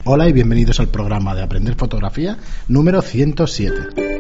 Hola y bienvenidos al programa de Aprender Fotografía número 107.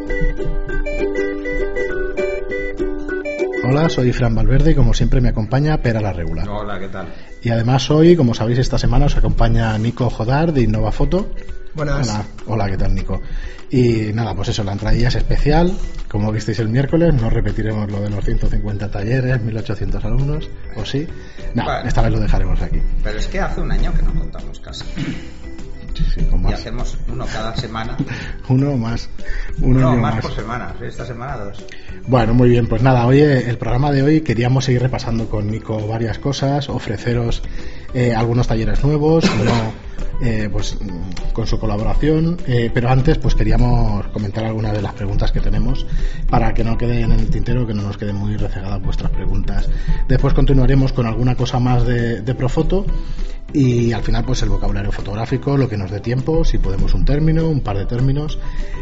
Hola, soy Fran Valverde y como siempre me acompaña Pera la Regular. Hola, ¿qué tal? Y además hoy, como sabéis, esta semana os acompaña Nico Jodar de Innova Foto. Buenas. Hola, ¿qué tal, Nico? Y nada, pues eso, la entradilla es especial. Como visteis el miércoles, no repetiremos lo de los 150 talleres, 1800 alumnos, ¿o sí? No, bueno, esta vez lo dejaremos aquí. Pero es que hace un año que no contamos casi. Sí, con más. Y hacemos uno cada semana. Uno más por semana, esta semana 2. Bueno, muy bien, pues nada, hoy el programa de hoy queríamos seguir repasando con Nico varias cosas, ofreceros algunos talleres nuevos, pues con su colaboración, pero antes pues queríamos comentar algunas de las preguntas que tenemos para que no queden en el tintero, que no nos queden muy rezagadas vuestras preguntas. Después continuaremos con alguna cosa más de Profoto y al final pues el vocabulario fotográfico, lo que nos dé tiempo, si podemos un término, un par de términos.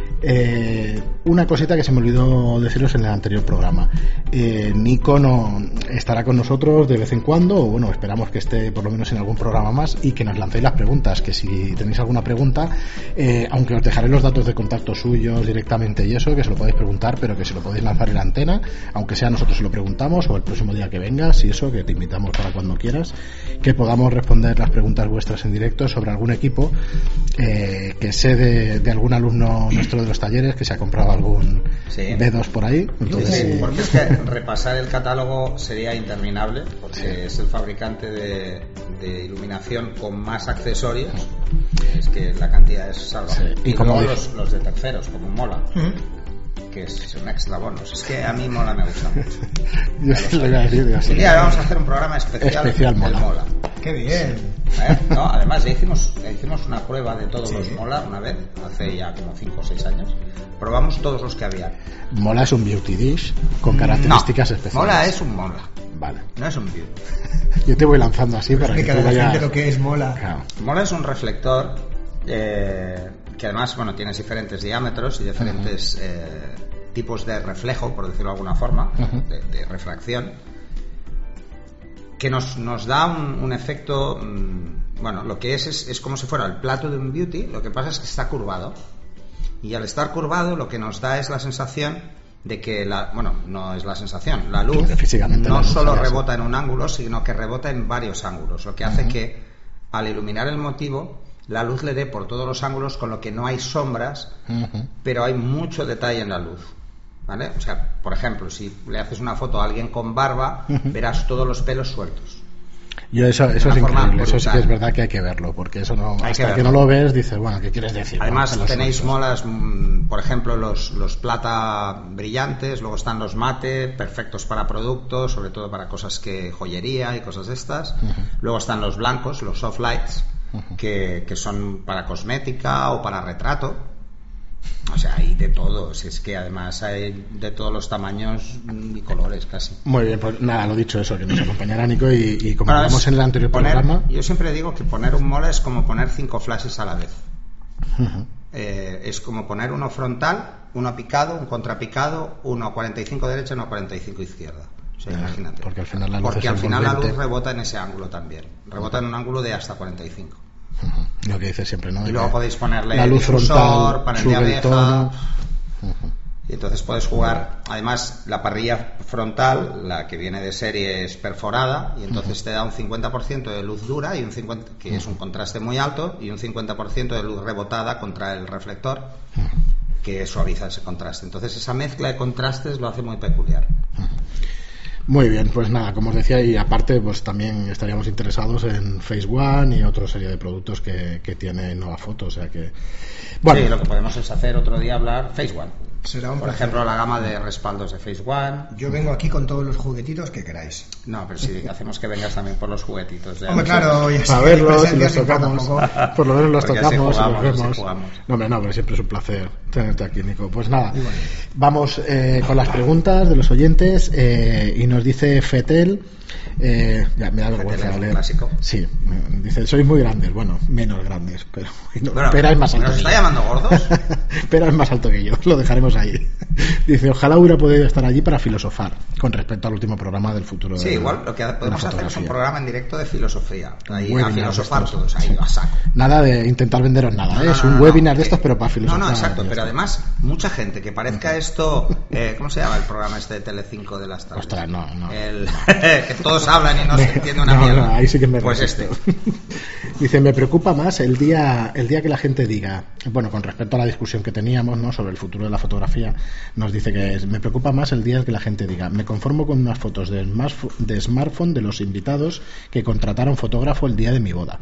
Una cosita que se me olvidó deciros en el anterior programa. Nico no estará con nosotros de vez en cuando, o bueno, esperamos que esté por lo menos en algún programa más y que nos lancéis las preguntas, que si tenéis alguna pregunta, aunque os dejaré los datos de contacto suyos directamente y eso, que se lo podéis preguntar, pero que se lo podéis lanzar en la antena, aunque sea nosotros se lo preguntamos o el próximo día que vengas y eso, que te invitamos para cuando quieras, que podamos responder las preguntas vuestras en directo sobre algún equipo que sé de algún alumno nuestro de los talleres que se ha comprado algún B2 por ahí. Entonces, sí, porque es que repasar el catálogo sería interminable, porque es el fabricante de iluminación con más accesorios. Es que la cantidad es salvaje. Sí. Y como los de terceros, como Mola. Que es un extra bonus. Es que a mí Mola me gusta mucho. Yo sí lo voy a decir así. Un día vamos a hacer un programa especial Mola. ¡Qué bien! No, además ya hicimos una prueba de todos los Mola una vez, hace ya como 5 o 6 años. Probamos todos los que había. Mola es un beauty dish con características especiales. Mola es un Mola. Vale. No es un beauty. Yo te voy lanzando así para que tú vayas. Gente lo que es Mola. Claro. Mola es un reflector que además, bueno, tienes diferentes diámetros y diferentes tipos de reflejo, por decirlo de alguna forma, de refracción, que nos da un efecto, bueno, lo que es como si fuera el plato de un beauty, lo que pasa es que está curvado. Y al estar curvado lo que nos da es la sensación de que no es la sensación, la luz no solo rebota en un ángulo, sino que rebota en varios ángulos, lo que hace que al iluminar el motivo la luz le dé por todos los ángulos, con lo que no hay sombras, pero hay mucho detalle en la luz, ¿vale? O sea, por ejemplo, si le haces una foto a alguien con barba, verás todos los pelos sueltos. Eso es increíble, eso sí que es verdad que hay que verlo, porque eso no, hasta que no lo ves dices, bueno, ¿qué quieres decir? Además bueno, tenéis molas, por ejemplo los plata brillantes, luego están los mate, perfectos para productos, sobre todo para cosas que joyería y cosas de estas. Luego están los blancos, los soft lights, que son para cosmética o para retrato. O sea, hay de todo, si es que además hay de todos los tamaños y colores casi. Muy bien, pues nada, lo dicho, eso, que nos acompañará Nico y como hablamos en el anterior programa. Yo siempre digo que poner un Mola es como poner 5 flashes a la vez. Es como poner uno frontal, uno picado, un contrapicado, uno a 45 derecha, uno a 45 izquierda. O sea, imagínate. Porque al final la luz rebota en ese ángulo también. Rebota en un ángulo de hasta 45. Lo que dice siempre, ¿no? Y luego podéis ponerle la luz difusor, frontal, panel de abeja. El Y entonces puedes jugar. Además, la parrilla frontal, la que viene de serie, es perforada y entonces te da un 50% de luz dura y un 50%, que es un contraste muy alto, y un 50% de luz rebotada contra el reflector, que suaviza ese contraste. Entonces esa mezcla de contrastes lo hace muy peculiar. Muy bien, pues nada, como os decía, y aparte pues también estaríamos interesados en Phase One y otra serie de productos que tiene Innova Foto, o sea que... Bueno, sí, lo que podemos es hacer otro día hablar Phase One. Será por ejemplo, la gama de respaldos de Phase One. Yo vengo aquí con todos los juguetitos que queráis. No, pero si hacemos que vengas también por los juguetitos. Hombre, claro, para verlos, si los tocamos, por lo menos los porque tocamos así jugamos, y los vemos. No, hombre, no, pero siempre es un placer tenerte aquí, Nico. Pues nada, vamos con las preguntas de los oyentes y nos dice Fetel, ya me da vergüenza leer. Clásico. Sí, dice, sois muy grandes, bueno, menos grandes, pero bueno, Pera es más alto. ¿Nos que está yo. llamando gordos? Pera es más alto que yo, lo dejaremos ahí. Dice, ojalá hubiera podido estar allí para filosofar con respecto al último programa del futuro. Sí, de igual lo que de la podemos hacer es un fotografía. programa en directo de filosofía. Ahí Webinar a filosofar de estos. todos, ahí Sí. a saco. Nada de intentar venderos nada, No, es no, un no, webinar no, de estos, pero para filosofar. No, exacto, ya pero está. además, mucha gente que parezca esto. ¿Cómo se llama el programa este de Telecinco de las tardes? Ostras, no. Que todos hablan y no se entiende una No, mierda. no, ahí sí que me Pues resisto. este. Dice, me preocupa más el día que la gente diga, bueno, con respecto a la discusión que teníamos, ¿no?, sobre el futuro de la fotografía, nos dice que me preocupa más el día que la gente diga, me conformo con unas fotos de smartphone de los invitados que contrataron fotógrafo el día de mi boda.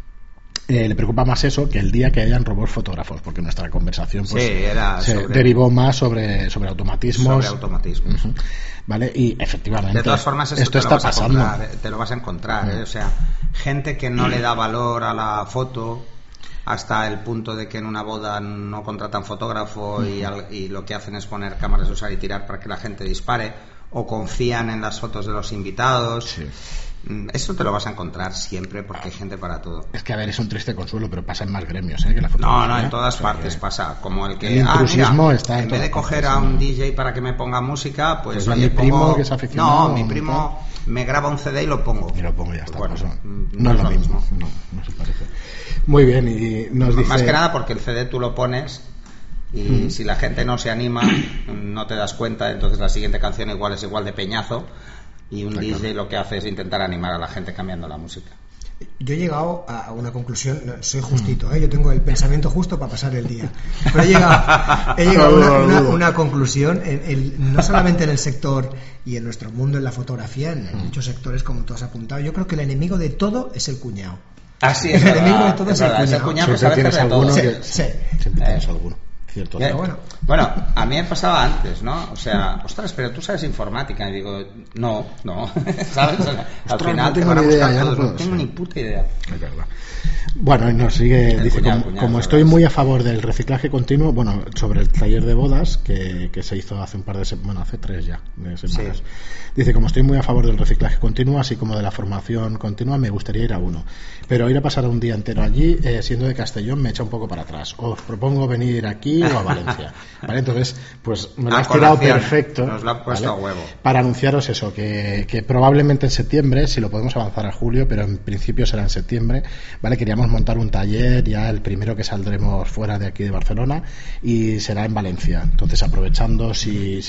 Le preocupa más eso que el día que hayan robots fotógrafos, porque nuestra conversación pues, Sí, era se sobre- derivó más sobre automatismos. Sobre automatismos. Ujú. ¿Vale? Y efectivamente, De todas formas, esto te lo está vas a pasando. encontrar, te lo vas a encontrar, ¿eh? O sea, gente que no le da valor a la foto hasta el punto de que en una boda no contratan fotógrafo y lo que hacen es poner cámaras de usar y tirar para que la gente dispare, o confían en las fotos de los invitados. Sí. Eso te lo vas a encontrar siempre porque hay gente para todo. Es que, a ver, es un triste consuelo, pero pasa en más gremios, que la No, fotografía. no, en todas O sea, partes que- pasa. Como el que, el intrusismo está en en vez de todas coger partes, a un ¿no? DJ para que me ponga música, pues Pues a oye, mi primo, pongo... que es aficionado, No, mi ¿no? primo me graba un CD y lo pongo. Y lo pongo y ya está. Bueno, pues, no no es lo mismo. No se parece. Muy bien, y nos dice... Más que nada porque el CD tú lo pones y si la gente no se anima, no te das cuenta, entonces la siguiente canción igual es igual de peñazo y un Está DJ claro. lo que hace es intentar animar a la gente cambiando la música. Yo he llegado a una conclusión, no, soy justito, yo tengo el pensamiento justo para pasar el día, pero he llegado a una conclusión, no solamente en el sector y en nuestro mundo en la fotografía, en muchos sectores como tú has apuntado, yo creo que el enemigo de todo es el cuñado. Así El enemigo de todo es el ese cuñado. cuñado que Siempre sabe hacer tienes de todo. alguno Sí, que... sí. Siempre tienes alguno. Cierto. Ya, bueno. Bueno, a mí me pasaba antes, ¿no? O sea, ostras, pero tú sabes informática. Y digo, no. ¿Sabes? O sea, al Ostras, final no te tengo van a ni buscar idea, ya no todos, puedo, no tengo sí. ni puta idea. Es verdad. Bueno, y nos sigue, El dice, cuñado, como estoy ¿verdad? muy a favor del reciclaje continuo, bueno, sobre el taller de bodas que se hizo hace un par de semanas, hace 3 ya de semanas. Sí. Dice, como estoy muy a favor del reciclaje continuo, así como de la formación continua, me gustaría ir a uno. Pero ir a pasar un día entero allí, siendo de Castellón, me echa un poco para atrás. Os propongo venir aquí o a Valencia. ¿Vale? Entonces, pues me lo A has tirado colación. perfecto. Nos lo han puesto ¿vale? a huevo. Para anunciaros eso, que probablemente en septiembre, si lo podemos avanzar a julio, pero en principio será en septiembre, ¿vale? Queríamos montar un taller, ya el primero que saldremos fuera de aquí de Barcelona, y será en Valencia. Entonces, aprovechando si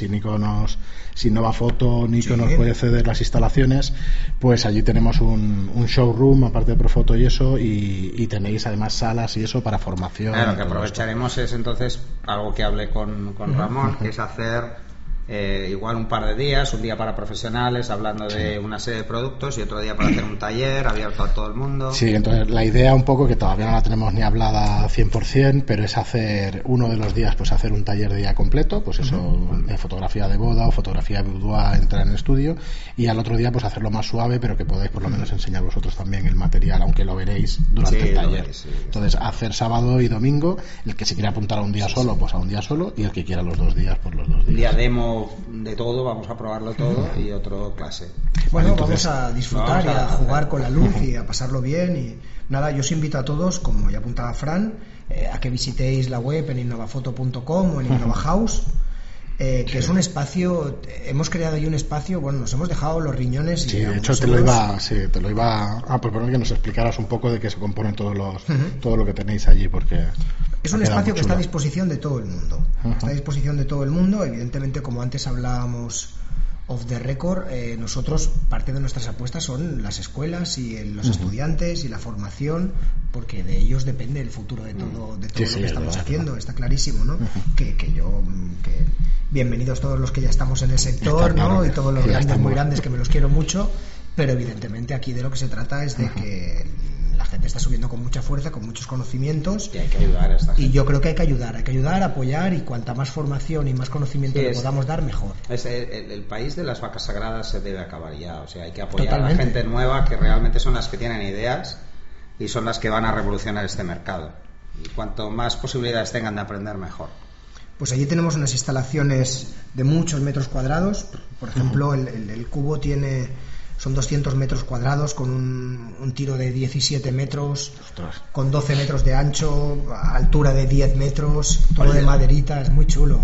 Nova Foto, Nico nos puede ceder las instalaciones, pues allí tenemos un showroom, aparte de Profoto y eso, y tenéis además salas y eso para formación. Claro, y que todo aprovecharemos es entonces algo que hablé con Ramón, que es hacer igual un par de días, un día para profesionales hablando de una serie de productos y otro día para hacer un taller abierto a todo el mundo. Sí, entonces la idea un poco, que todavía no la tenemos ni hablada 100%, pero es hacer uno de los días, pues hacer un taller de día completo, pues eso, de fotografía de boda o fotografía boudoir, entrar en el estudio, y al otro día pues hacerlo más suave, pero que podáis por lo menos enseñar vosotros también el material, aunque lo veréis durante Sí, el lo taller. veréis, sí. Entonces, hacer sábado y domingo, el que se quiera apuntar a un día solo, pues a un día solo, y el que quiera los 2 días, pues los 2 Un días. día demo de todo, vamos a probarlo todo y otro clase. Bueno, Entonces, vamos a disfrutar y a jugar con la luz y a pasarlo bien. Y nada, yo os invito a todos, como ya apuntaba Fran, a que visitéis la web en innovafoto.com o en Innova House, que es un espacio, hemos creado ahí un espacio, bueno, nos hemos dejado los riñones. Y Sí, de algunos hecho te lo euros. iba a proponer que nos explicaras un poco de qué se componen todo lo que tenéis allí, porque Es un ha quedado espacio muy que está a chulo. disposición de todo el mundo. Está a disposición de todo el mundo. Evidentemente, como antes hablábamos off the record, nosotros, parte de nuestras apuestas son las escuelas y los estudiantes y la formación, porque de ellos depende el futuro de todo, Sí, lo sí, que es estamos verdad, haciendo. Está clarísimo, ¿no? Que bienvenidos todos los que ya estamos en el sector, Está claro, ¿no? Y todos los que ya grandes, muy estamos. grandes, que me los quiero mucho, pero evidentemente aquí de lo que se trata es de que la gente está subiendo con mucha fuerza, con muchos conocimientos. Y hay que ayudar a esta gente. Y yo creo que hay que ayudar, apoyar, y cuanta más formación y más conocimiento Sí, le es- podamos dar, mejor. El país de las vacas sagradas se debe acabar ya. O sea, hay que apoyar Totalmente. a la gente nueva que realmente son las que tienen ideas y son las que van a revolucionar este mercado. Y cuanto más posibilidades tengan de aprender, mejor. Pues allí tenemos unas instalaciones de muchos metros cuadrados. Por ejemplo, el cubo son 200 metros cuadrados con un tiro de 17 metros, con 12 metros de ancho, altura de 10 metros, todo de maderita, es muy chulo.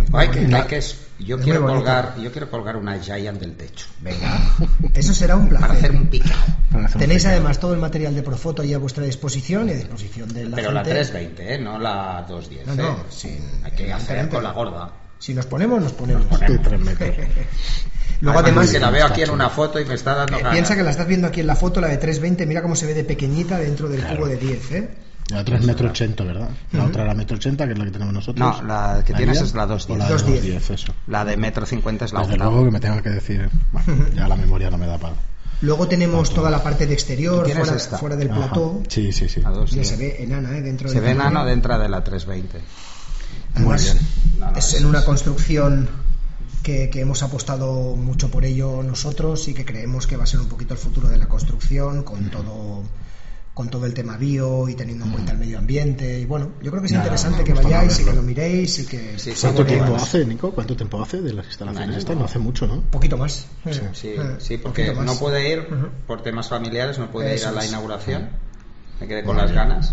Yo quiero colgar una Giant del techo. Venga, eso será un placer. Para hacer un picado. Tenéis además todo el material de Profoto ahí a vuestra disposición y a disposición de la Pero gente. la 320, no la 210. No, hay que hacer con la gorda. Si nos ponemos, nos ponemos. De 3 metros. Luego además que la veo aquí en una foto y me está dando ganas. Piensa que la estás viendo aquí en la foto, la de 320, mira cómo se ve de pequeñita dentro del cubo de 10, La otra es 1,80 m, ¿verdad? La otra era 1,80 m, que es la que tenemos nosotros. No, la que tienes es la 210. La 210, eso. La de 1,50 m es la Desde otra. luego que me tengo que decir, bueno, ya la memoria no me da para. Luego tenemos toda la parte de exterior, fuera del plató. Sí. Ya se ve enana, dentro se ve enano dentro de la 320. Además, es en una construcción que hemos apostado mucho por ello nosotros y que creemos que va a ser un poquito el futuro de la construcción, con todo el tema bio y teniendo en cuenta el medio ambiente. Y bueno, yo creo que es interesante que vayáis y que lo miréis y que... ¿Cuánto tiempo hace, Nico? ¿Cuánto tiempo hace de las instalaciones estas? No hace mucho, ¿no? Un poquito más. Sí, porque no puede ir, por temas familiares, no puede ir a la inauguración. Me quedé con las ganas.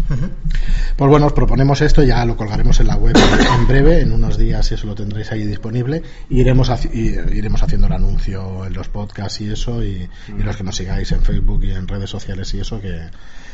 Pues bueno, os proponemos esto, ya lo colgaremos en la web en breve, en unos días eso lo tendréis ahí disponible, y iremos haciendo el anuncio en los podcasts y eso, y los que nos sigáis en Facebook y en redes sociales y eso, que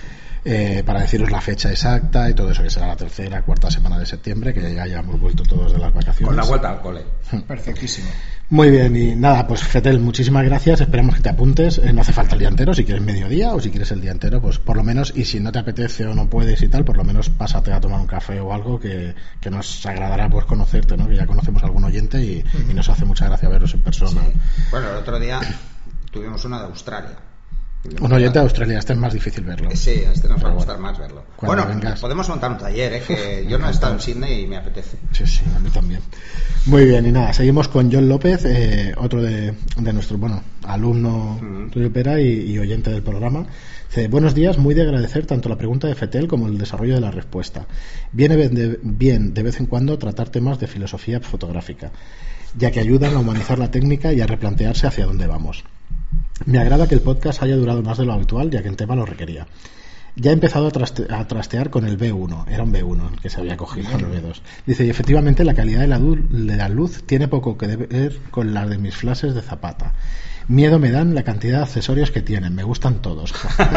para deciros la fecha exacta y todo eso, que será la 3ª, 4ª semana de septiembre, que ya hayamos vuelto todos de las vacaciones. Con la vuelta al cole. Perfectísimo. Muy bien, y nada, pues Fetel, muchísimas gracias, esperamos que te apuntes, no hace falta el día entero, si quieres mediodía o si quieres el día entero, pues por lo menos, y si no te apetece o no puedes y tal, por lo menos pásate a tomar un café o algo que nos agradará pues conocerte, ¿no? Que ya conocemos a algún oyente y nos hace mucha gracia veros en persona. Sí. Bueno, el otro día tuvimos una de Australia. Un oyente de Australia, este es más difícil verlo. Sí, a este nos va a gustar más verlo. Bueno, vengas. Podemos montar un taller, que yo no he estado en Sydney y me apetece. Sí, a mí también. Muy bien, y nada, seguimos con John López, otro de nuestro, alumno tuyo Pera y oyente del programa. Dice, buenos días, muy de agradecer tanto la pregunta de Fetel como el desarrollo de la respuesta. Viene bien de vez en cuando tratar temas de filosofía fotográfica, ya que ayudan a humanizar la técnica y a replantearse hacia dónde vamos. Me agrada que el podcast haya durado más de lo habitual, ya que el tema lo requería. Ya he empezado a trastear con el B1, era un B1 el que se había cogido, el B2. Dice, y efectivamente la calidad de la luz tiene poco que ver con la de mis flashes de Zapata. Miedo me dan la cantidad de accesorios que tienen, me gustan todos.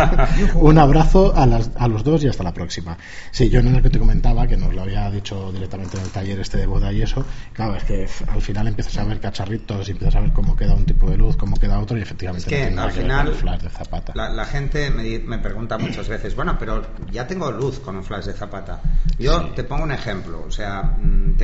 Un abrazo a los dos y hasta la próxima. Sí, yo en el que te comentaba, que nos lo había dicho directamente en el taller este de boda y eso, claro, es que al final empiezas a ver cacharritos y empiezas a ver cómo queda un tipo de luz, cómo queda otro, y efectivamente es que no al final el flash de Zapata. La gente me pregunta muchas veces, bueno, pero ya tengo luz con un flash de Zapata. Yo te pongo un ejemplo, o sea,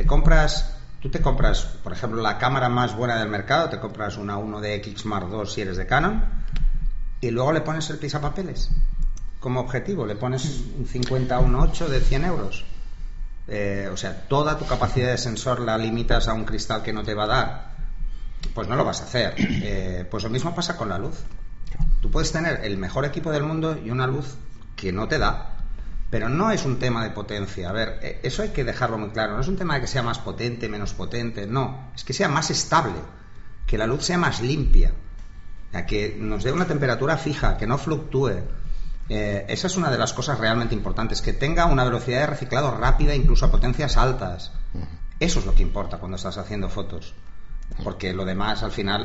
tú te compras, por ejemplo, la cámara más buena del mercado, te compras una 1DX Mark II si eres de Canon, y luego le pones el pisapapeles como objetivo, le pones un 50-1.8 de 100 euros. O sea, toda tu capacidad de sensor la limitas a un cristal que no te va a dar, pues no lo vas a hacer. Pues lo mismo pasa con la luz. Tú puedes tener el mejor equipo del mundo y una luz que no te da. Pero no es un tema de potencia. A ver, eso hay que dejarlo muy claro. No es un tema de que sea más potente, menos potente. No, es que sea más estable. Que la luz sea más limpia. Que nos dé una temperatura fija, que no fluctúe. Esa es una de las cosas realmente importantes. Que tenga una velocidad de reciclado rápida, incluso a potencias altas. Eso es lo que importa cuando estás haciendo fotos. Porque lo demás, al final,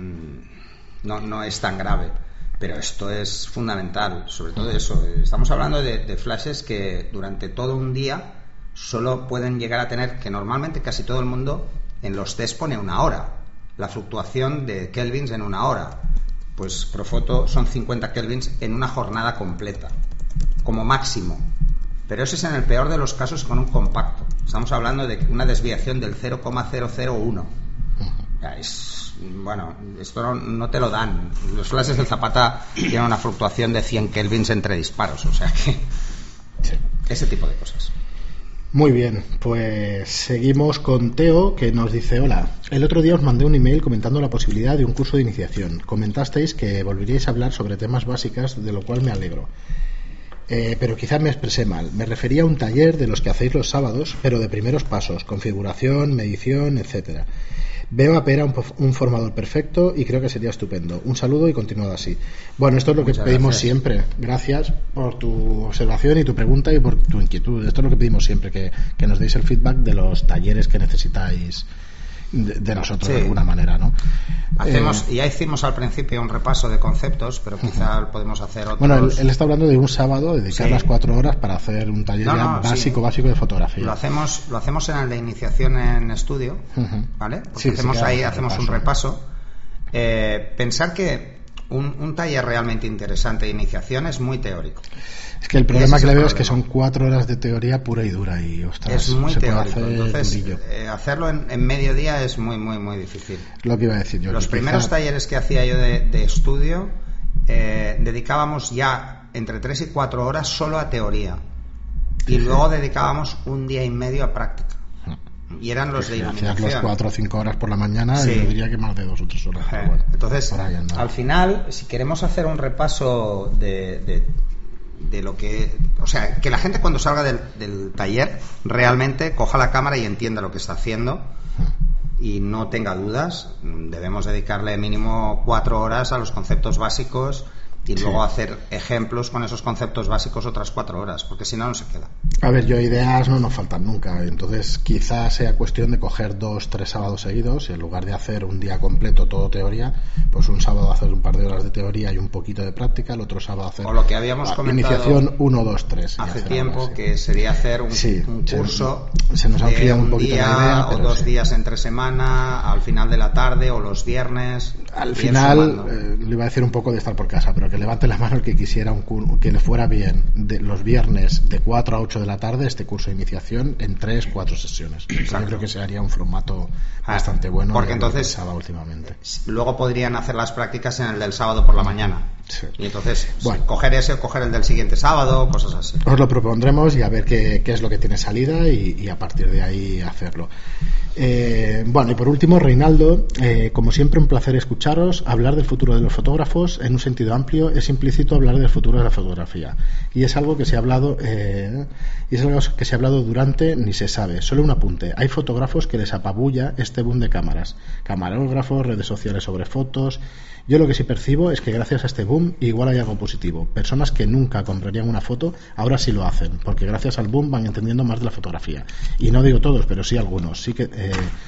no es tan grave. Pero esto es fundamental, sobre todo eso. Estamos hablando de flashes que durante todo un día solo pueden llegar a tener, que normalmente casi todo el mundo en los test pone 1 hora. La fluctuación de kelvins en 1 hora. Pues Profoto son 50 kelvins en una jornada completa, como máximo. Pero eso es en el peor de los casos con un compacto. Estamos hablando de una desviación del 0,001. Bueno, esto no te lo dan. Los flashes del Zapata tienen una fluctuación de 100 kelvins entre disparos, o sea que ese tipo de cosas. Muy bien, pues seguimos con Teo, que nos dice: hola, el otro día os mandé un email comentando la posibilidad de un curso de iniciación. Comentasteis que volveríais a hablar sobre temas básicos, de lo cual me alegro. pero quizás me expresé mal. Me refería a un taller de los que hacéis los sábados, pero de primeros pasos, configuración, medición, etcétera. Veo a Pera un formador perfecto y creo que sería estupendo. Un saludo y continuad así. Bueno, esto es lo que pedimos siempre. Gracias por tu observación y tu pregunta y por tu inquietud. Esto es lo que pedimos siempre, que nos deis el feedback de los talleres que necesitáis de nosotros, de alguna manera, ¿no? Ya hicimos al principio un repaso de conceptos, pero quizá podemos hacer otros. Bueno, él está hablando de un sábado, dedicar las 4 horas para hacer un taller básico de fotografía. Lo hacemos en el de iniciación en estudio, ¿vale? Porque hacemos un repaso. Pensar que un taller realmente interesante de iniciación es muy teórico. Es que el problema que le veo es que son 4 horas de teoría pura y dura y, ostras, es muy teórico. Entonces, hacerlo en medio día es muy, muy, muy difícil. Lo que iba a decir yo. Los primeros talleres que hacía yo de estudio, dedicábamos ya entre 3 y 4 horas solo a teoría. Y luego dedicábamos un día y medio a práctica. Y eran los de iluminación. Hacías los 4 o 5 horas por la mañana y yo diría que más de 2 o 3 horas. Bueno, entonces, al final, si queremos hacer un repaso de lo que... O sea, que la gente cuando salga del taller realmente coja la cámara y entienda lo que está haciendo y no tenga dudas. Debemos dedicarle mínimo 4 horas a los conceptos básicos y luego hacer ejemplos con esos conceptos básicos otras 4 horas, porque si no, no se queda. A ver, ideas no nos faltan nunca, entonces quizás sea cuestión de coger 2-3 sábados seguidos y en lugar de hacer un día completo todo teoría, pues un sábado hacer un par de horas de teoría y un poquito de práctica, el otro sábado hacer o lo que habíamos comentado iniciación 1, 2, 3 hace tiempo, que sería hacer un curso se nos de un poquito día la idea, o 2 días entre semana, al final de la tarde o los viernes. Al final le iba a decir un poco de estar por casa, pero que levante la mano el que quisiera que le fuera bien de los viernes de 4 a 8 de la tarde este curso de iniciación en 3-4 sesiones. Yo creo que se haría un formato bastante bueno, porque entonces últimamente. Luego podrían hacer las prácticas en el del sábado por la mañana. Y entonces coger ese o coger el del siguiente sábado, cosas así. Os lo propondremos y a ver qué es lo que tiene salida y a partir de ahí hacerlo. Bueno, y por último, Reinaldo, como siempre un placer escucharos. Hablar del futuro de los fotógrafos en un sentido amplio es implícito hablar del futuro de la fotografía y es algo que se ha hablado durante ni se sabe. Solo un apunte: hay fotógrafos que les apabulla este boom de cámaras, camarógrafos, redes sociales sobre fotos. Yo lo que sí percibo es que gracias a este boom igual hay algo positivo. Personas que nunca comprarían una foto ahora sí lo hacen, porque gracias al boom van entendiendo más de la fotografía. Y no digo todos, pero sí algunos. Sí que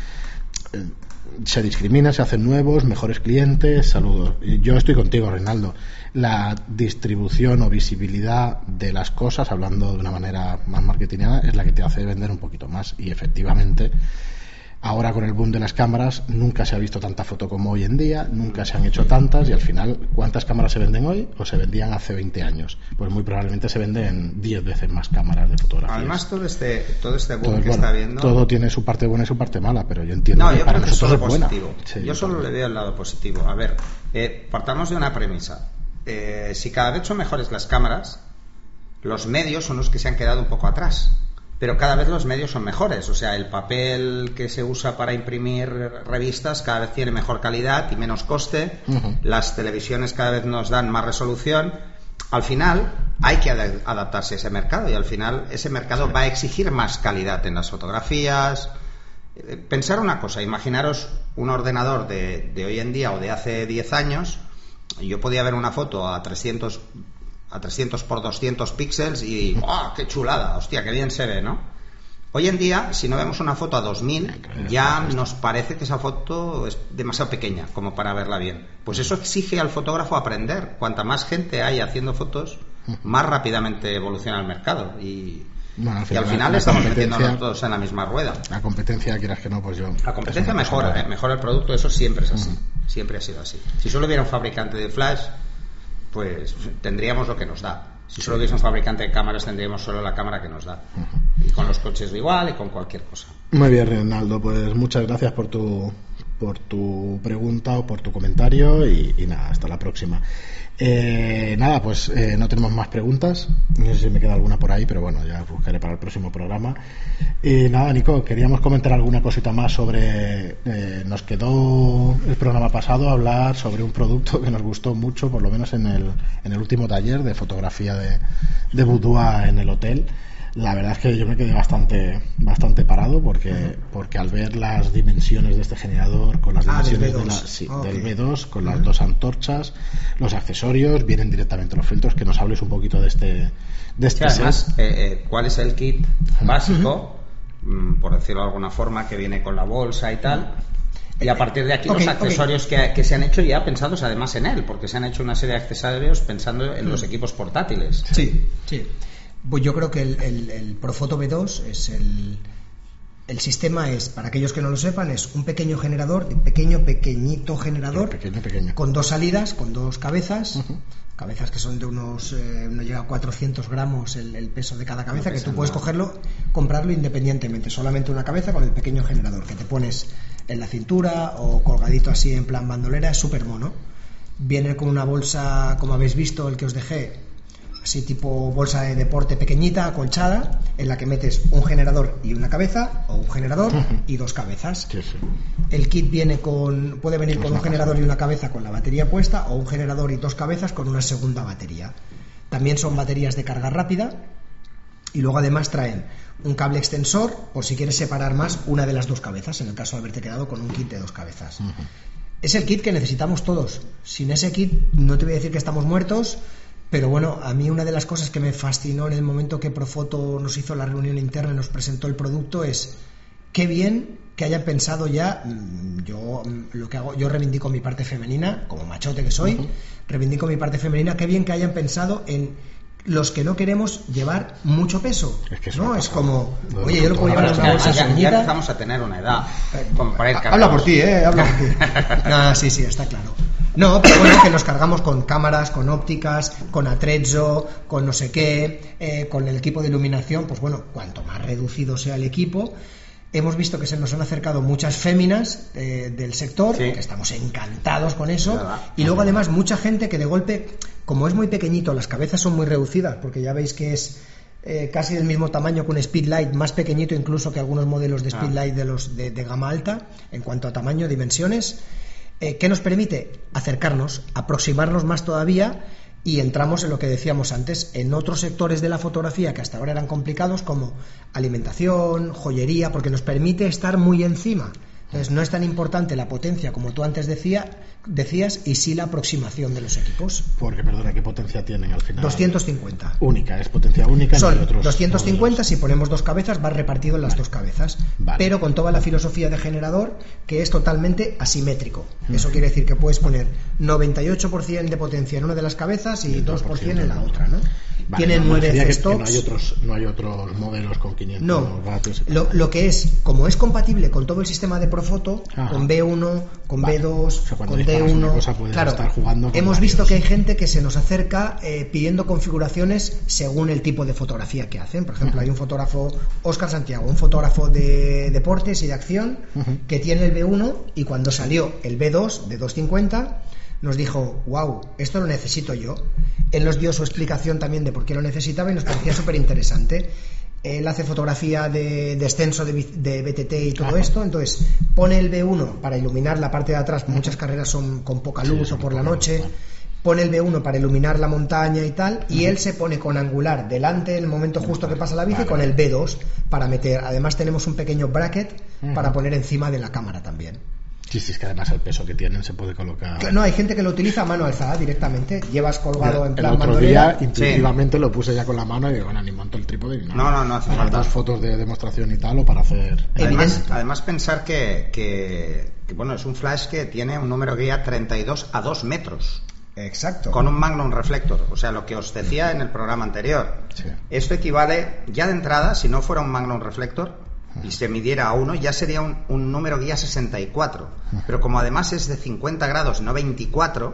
se discrimina, se hacen nuevos, mejores clientes. Saludos. Yo estoy contigo, Reinaldo. La distribución o visibilidad de las cosas, hablando de una manera más marketingera, es la que te hace vender un poquito más. Y efectivamente, ahora con el boom de las cámaras nunca se ha visto tanta foto como hoy en día, nunca se han hecho tantas y al final, ¿cuántas cámaras se venden hoy o se vendían hace 20 años? Pues muy probablemente se venden 10 veces más cámaras de fotografía. Además, todo este boom que está viendo... Todo tiene su parte buena y su parte mala, pero yo entiendo que para nosotros es buena. Sí, yo solo le veo el lado positivo. A ver, partamos de una premisa. Si cada vez son mejores las cámaras, los medios son los que se han quedado un poco atrás. Pero cada vez los medios son mejores, o sea, el papel que se usa para imprimir revistas cada vez tiene mejor calidad y menos coste, las televisiones cada vez nos dan más resolución. Al final hay que adaptarse a ese mercado y al final ese mercado va a exigir más calidad en las fotografías. Pensar una cosa, imaginaros un ordenador de hoy en día o de hace 10 años, yo podía ver una foto a 300 por 200 píxeles y ¡oh, qué chulada! Hostia, qué bien se ve, ¿no? Hoy en día, si no vemos una foto a 2000, ya nos parece que esa foto es demasiado pequeña como para verla bien. Pues eso exige al fotógrafo aprender. Cuanta más gente hay haciendo fotos, más rápidamente evoluciona el mercado. Y al final estamos metiéndonos todos en la misma rueda. La competencia, quieras que no, pues yo... La competencia mejora el producto, eso siempre es así. Siempre ha sido así. Si solo hubiera un fabricante de flash, pues tendríamos lo que nos da. Si solo hubiese un fabricante de cámaras, tendríamos solo la cámara que nos da. Y con los coches igual y con cualquier cosa. Muy bien, Reinaldo, pues muchas gracias por tu pregunta o por tu comentario y nada, hasta la próxima. Nada, pues no tenemos más preguntas. No sé si me queda alguna por ahí, pero bueno, ya buscaré para el próximo programa. Y nada, Nico, queríamos comentar alguna cosita más sobre... nos quedó el programa pasado hablar sobre un producto que nos gustó mucho, por lo menos en el último taller de fotografía de boudoir en el hotel. La verdad es que yo me quedé bastante parado porque al ver las dimensiones de este generador, con las dimensiones del B2, con las dos antorchas, los accesorios, vienen directamente los filtros. Que nos hables un poquito de este sí, además, ¿cuál es el kit básico, por decirlo de alguna forma, que viene con la bolsa y tal? Y a partir de aquí los accesorios que se han hecho ya pensados además en él, porque se han hecho una serie de accesorios pensando en los equipos portátiles. Sí. Pues yo creo que el Profoto B2 es el sistema es, para aquellos que no lo sepan, es un pequeño generador, pequeñito generador, pequeño. Con dos salidas, con dos cabezas, cabezas que son de unos, no llega a 400 gramos el peso de cada cabeza, que tú puedes comprarlo independientemente, solamente una cabeza con el pequeño generador, que te pones en la cintura o colgadito así en plan bandolera, es súper mono. Viene con una bolsa, como habéis visto, el que os dejé, así tipo bolsa de deporte pequeñita, acolchada, en la que metes un generador y una cabeza, o un generador y dos cabezas. Sí. El kit puede venir con un generador y una cabeza con la batería puesta, o un generador y dos cabezas con una segunda batería. También son baterías de carga rápida, y luego además traen un cable extensor por si quieres separar más una de las dos cabezas, en el caso de haberte quedado con un kit de dos cabezas. Es el kit que necesitamos todos. Sin ese kit no te voy a decir que estamos muertos. Pero bueno, a mí una de las cosas que me fascinó en el momento que Profoto nos hizo la reunión interna y nos presentó el producto es qué bien que hayan pensado ya. Yo reivindico mi parte femenina, como machote que soy, reivindico mi parte femenina, qué bien que hayan pensado en los que no queremos llevar mucho peso. Es como, oye, yo lo puedo llevar en una bolsa ya empezamos a tener una edad como para ir habla por ti, habla por ti. No, sí, está claro. No, pero bueno, que nos cargamos con cámaras, con ópticas, con atrezzo, con no sé qué, con el equipo de iluminación. Pues bueno, cuanto más reducido sea el equipo. Hemos visto que se nos han acercado muchas féminas del sector, que estamos encantados con eso. Y luego además mucha gente que de golpe, como es muy pequeñito, las cabezas son muy reducidas, porque ya veis que es casi del mismo tamaño que un Speedlight, más pequeñito incluso que algunos modelos de Speedlight de gama alta, en cuanto a tamaño, dimensiones. ¿Qué nos permite? Acercarnos, aproximarnos más todavía, y entramos en lo que decíamos antes, en otros sectores de la fotografía que hasta ahora eran complicados, como alimentación, joyería, porque nos permite estar muy encima. Entonces no es tan importante la potencia como tú antes decías, y sí la aproximación de los equipos. Porque, perdona, ¿qué potencia tienen al final? 250. Única, es potencia única. Son entre otros 250 modelos. Si ponemos dos cabezas va repartido en las dos cabezas, pero con toda la filosofía de generador, que es totalmente asimétrico. Eso quiere decir que puedes poner 98% de potencia en una de las cabezas y 2% en la otra, ¿no? Tiene 9 f-stops. No hay otros modelos con 500 vatios. Lo que es, como es compatible con todo el sistema de Profoto, con B1, con B2, o sea, con D1, claro, estar jugando hemos visto que hay gente que se nos acerca pidiendo configuraciones según el tipo de fotografía que hacen. Por ejemplo, hay un fotógrafo, Óscar Santiago, un fotógrafo de deportes y de acción, que tiene el B1, y cuando salió el B2 de 250 nos dijo, wow, esto lo necesito yo. Él nos dio su explicación también de por qué lo necesitaba y nos parecía súper interesante. Él hace fotografía de descenso de BTT y todo esto, entonces pone el B1 para iluminar la parte de atrás, muchas carreras son con poca luz o por la noche, pone el B1 para iluminar la montaña y tal, y él se pone con angular delante en el momento justo que pasa la bici, con el B2 para meter. Además tenemos un pequeño bracket para poner encima de la cámara también. Sí, es que además el peso que tienen se puede colocar. No, hay gente que lo utiliza a mano alzada directamente. Llevas colgado en plan el otro bandolera. día intuitivamente lo puse ya con la mano y digo, bueno, ni monto el trípode ni nada. No hace falta. Dos fotos de demostración y tal, o para hacer. Además pensar que bueno, es un flash que tiene un número guía 32 a 2 metros. Exacto. Con un Magnum Reflector. O sea, lo que os decía en el programa anterior. Sí. Esto equivale, ya de entrada, si no fuera un Magnum Reflector y se midiera a 1, ya sería un número guía 64. Pero como además es de 50 grados, no 24,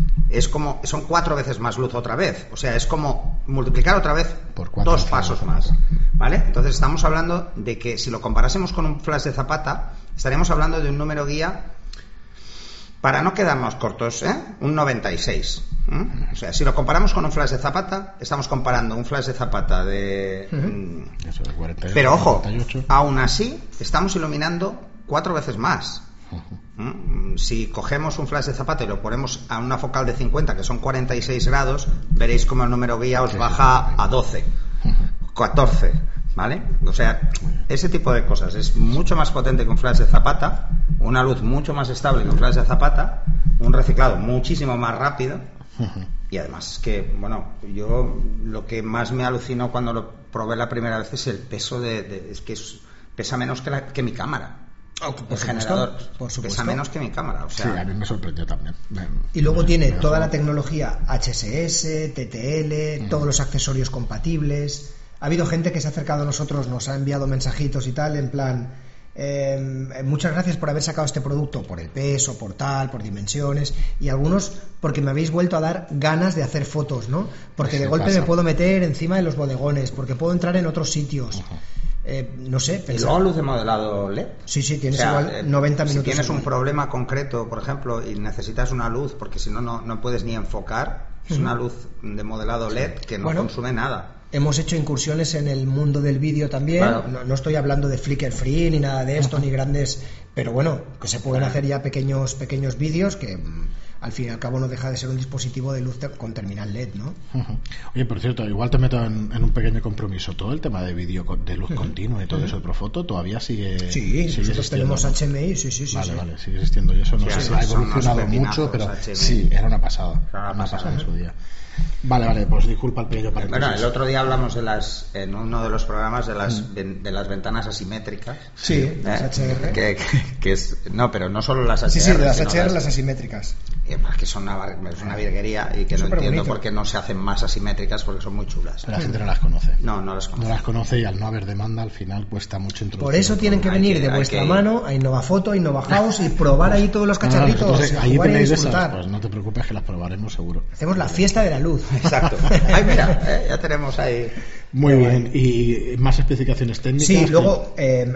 son 4 veces más luz otra vez. O sea, es como multiplicar otra vez por 4 2 pasos más. ¿Vale? Entonces estamos hablando de que si lo comparásemos con un flash de Zapata, estaríamos hablando de un número guía Para no quedarnos cortos, un 96. O sea, si lo comparamos con un flash de Zapata, estamos comparando un flash de Zapata de... Eso es 48, pero ojo, 48. aún así estamos iluminando 4 veces más. Si cogemos un flash de Zapata y lo ponemos a una focal de 50, que son 46 grados, veréis como el número guía os baja a 12, 14, ¿vale? O sea, ese tipo de cosas. Es mucho más potente que un flash de Zapata, una luz mucho más estable que un flash de Zapata, un reciclado muchísimo más rápido. Y además es que, bueno, yo lo que más me alucinó cuando lo probé la primera vez es el peso es que pesa menos que mi cámara. El generador pesa menos que mi cámara, o sea... Sí, a mí me sorprendió también. Y luego tiene toda la tecnología HSS, TTL, todos los accesorios compatibles. Ha habido gente que se ha acercado a nosotros, nos ha enviado mensajitos y tal, en plan... muchas gracias por haber sacado este producto, por el peso, por tal, por dimensiones, y algunos porque me habéis vuelto a dar ganas de hacer fotos, ¿no? Porque de golpe me puedo meter encima de los bodegones, porque puedo entrar en otros sitios. No sé, ¿Y luego luz de modelado LED? Sí, tienes igual 90 minutos. Si tienes un problema concreto, por ejemplo, y necesitas una luz, porque si no, no puedes ni enfocar, es una luz de modelado LED que no consume nada. Hemos hecho incursiones en el mundo del vídeo también. Claro. No estoy hablando de Flickr Free ni nada de esto, ni grandes, pero bueno, que se pueden hacer ya pequeños vídeos que al fin y al cabo no deja de ser un dispositivo de luz con terminal LED, ¿no? Oye, por cierto, igual te meto en un pequeño compromiso. Todo el tema de vídeo de luz continua y todo eso de Profoto todavía sigue. Sí, nosotros tenemos HMI, sí. Vale, sigue existiendo. Y eso no sé si ha evolucionado mucho, pero HMI. Sí, era una pasada. En su día. Vale, pues disculpa el pequeño paréntesis. Bueno, el otro día hablamos en uno de los programas de las ventanas asimétricas. Sí, las HR. Que es, no, pero no solo las HR. Sí, de las HR, las asimétricas. Que son es una virguería y que no entiendo por qué no se hacen más asimétricas, porque son muy chulas. Pero la gente no las conoce. No las conoce. No las conoce, y al no haber demanda al final cuesta mucho introducir. Por eso tienen que venir de vuestra mano a InnovaFoto, InnovaHouse y probar ahí todos los cacharritos. Entonces, ahí tenéis esas, pues no te preocupes que las probaremos seguro. Hacemos la fiesta de la luz. Exacto. Ay, mira, ya tenemos ahí. Muy bien. ¿Y más especificaciones técnicas? Sí, luego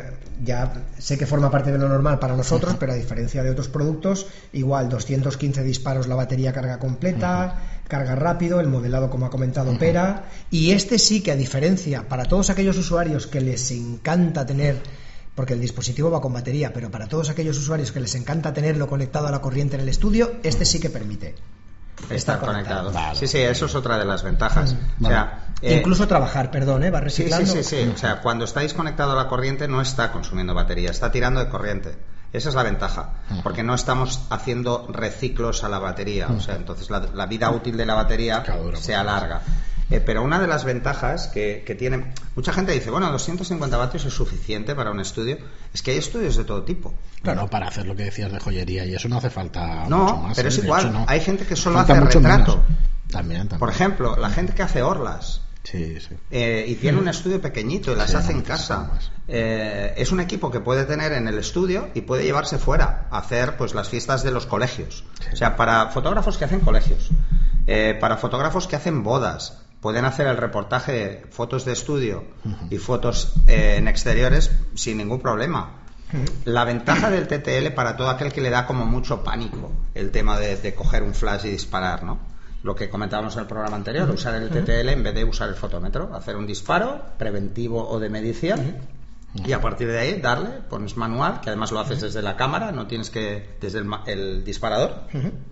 ya sé que forma parte de lo normal para nosotros, pero a diferencia de otros productos, igual 215 disparos la batería carga completa, carga rápido, el modelado, como ha comentado Pera, y este sí que, a diferencia, para todos aquellos usuarios que les encanta tener, porque el dispositivo va con batería, pero para todos aquellos usuarios que les encanta tenerlo conectado a la corriente en el estudio, este sí que permite estar conectado. Vale. Sí, eso es otra de las ventajas. O sea, incluso trabajar, va reciclando. Sí. O sea, cuando estáis conectado a la corriente no está consumiendo batería, está tirando de corriente. Esa es la ventaja, porque no estamos haciendo reciclos a la batería. O sea, entonces la vida útil de la batería se alarga. Pero una de las ventajas que tiene... Mucha gente dice, bueno, 250 vatios es suficiente para un estudio. Es que hay estudios de todo tipo. Claro, para hacer lo que decías de joyería y eso no hace falta no, mucho más. Pero es igual. Hecho, no. Hay gente que solo hace retrato. También. Por ejemplo, la gente que hace orlas. Sí. Y tiene un estudio pequeñito y las hace en casa. Es un equipo que puede tener en el estudio y puede llevarse fuera a hacer pues las fiestas de los colegios. O sea, para fotógrafos que hacen colegios, para fotógrafos que hacen bodas, pueden hacer el reportaje de fotos de estudio y fotos en exteriores sin ningún problema. La ventaja del TTL para todo aquel que le da como mucho pánico el tema de coger un flash y disparar, ¿no? Lo que comentábamos en el programa anterior, usar el TTL en vez de usar el fotómetro, hacer un disparo preventivo o de medición y a partir de ahí darle, pones manual, que además lo haces desde la cámara, no tienes que desde el disparador,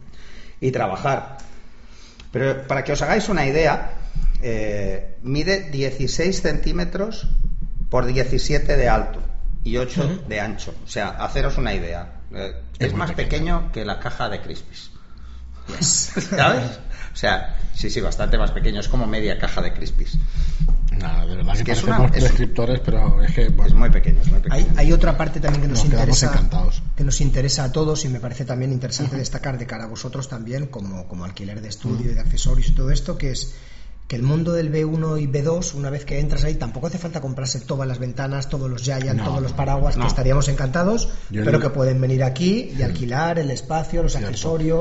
y trabajar. Pero para que os hagáis una idea, mide 16 centímetros por 17 de alto y 8 de ancho. O sea, haceros una idea, es más pequeño que la caja de Crispies. ¿Sabes? O sea, sí, bastante más pequeño, es como media caja de Crispies. No, de verdad que parecemos prescriptores, pero es que es muy pequeño, Hay otra parte también que nos interesa a todos, y me parece también interesante destacar de cara a vosotros también, como alquiler de estudio y de accesorios y todo esto, que es que el mundo del B1 y B2, una vez que entras ahí, tampoco hace falta comprarse todas las ventanas, todos los Giant, todos los paraguas, que estaríamos encantados, pero que pueden venir aquí y alquilar el espacio, los accesorios,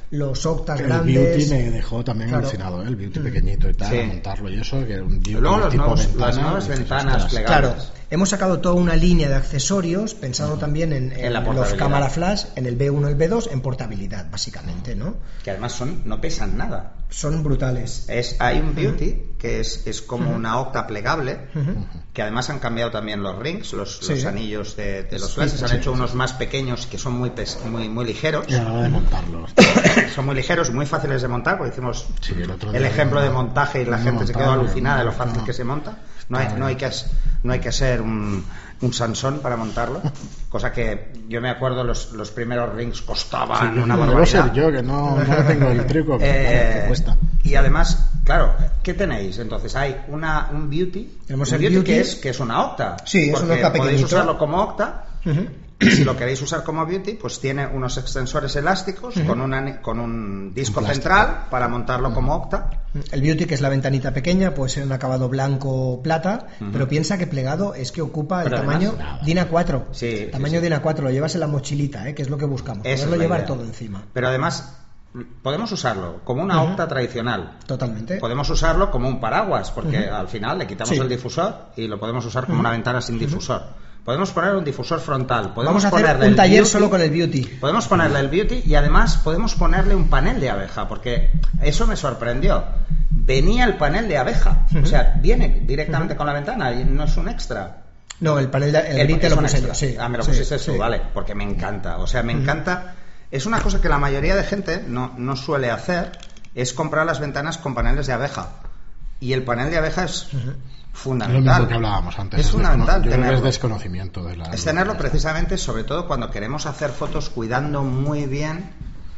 los octas el grandes. Beauty me dejó también alucinado, el Beauty pequeñito y tal, Sí. a montarlo y eso, que era un Luego los tipo nuevos- ventana, las nuevas y dices, ventanas ostras, plegables. Claro, hemos sacado toda una línea de accesorios pensando también en la los portabilidad. cámara flash, en el B1 y el B2, en portabilidad, básicamente, ¿no? Que además no pesan nada. Son brutales. Hay un Beauty que es como una octa plegable, que además han cambiado también los rings, los anillos de los flashes, han hecho unos más pequeños que son muy ligeros. Y a la hora de montarlos. Son muy ligeros, muy fáciles de montar, porque hicimos Sí, el otro el día ejemplo de no- montaje y la no gente se quedó montaba, alucinada de lo no, fácil no. que se monta. No hay que ser un Sansón para montarlo, cosa que yo me acuerdo los primeros rings costaban Sí, una debo barbaridad. ser yo, que no tengo el truco, que cuesta. Y además, claro, ¿qué tenéis? Entonces hay un Beauty, Tenemos un el Beauty Beauty. que es una octa. Sí, es un porque octa podéis pequeñito. usarlo como octa. Y si lo queréis usar como Beauty, pues tiene unos extensores elásticos con un disco plástico. central para montarlo como octa. El Beauty, que es la ventanita pequeña, puede ser un acabado blanco plata, pero piensa que plegado es que ocupa el Pero tamaño además, DIN A4. Sí, tamaño sí. DIN A4, lo llevas en la mochilita, que es lo que buscamos. Esa Poderlo es la llevar idea. todo encima. Pero además, podemos usarlo como una octa tradicional. Totalmente. Podemos usarlo como un paraguas, porque al final le quitamos Sí. el difusor y lo podemos usar como una ventana sin difusor. Podemos poner un difusor frontal. Vamos Podemos a hacer ponerle un el taller Beauty, solo con el Beauty. Podemos ponerle el Beauty y además podemos ponerle un panel de abeja, porque eso me sorprendió. Venía el panel de abeja, o sea, viene directamente con la ventana y no es un extra. No, el panel, el grid te es lo un puse extra. yo, sí. Ah, me lo Sí, pusiste sí. tú, vale, porque me encanta. O sea, me encanta. Es una cosa que la mayoría de gente no suele hacer, es comprar las ventanas con paneles de abeja. Y el panel de abeja es Lo fundamental. mismo que hablábamos antes. Es fundamental Yo creo que es tenerlo. desconocimiento de la... Es tenerlo precisamente, sobre todo cuando queremos hacer fotos cuidando muy bien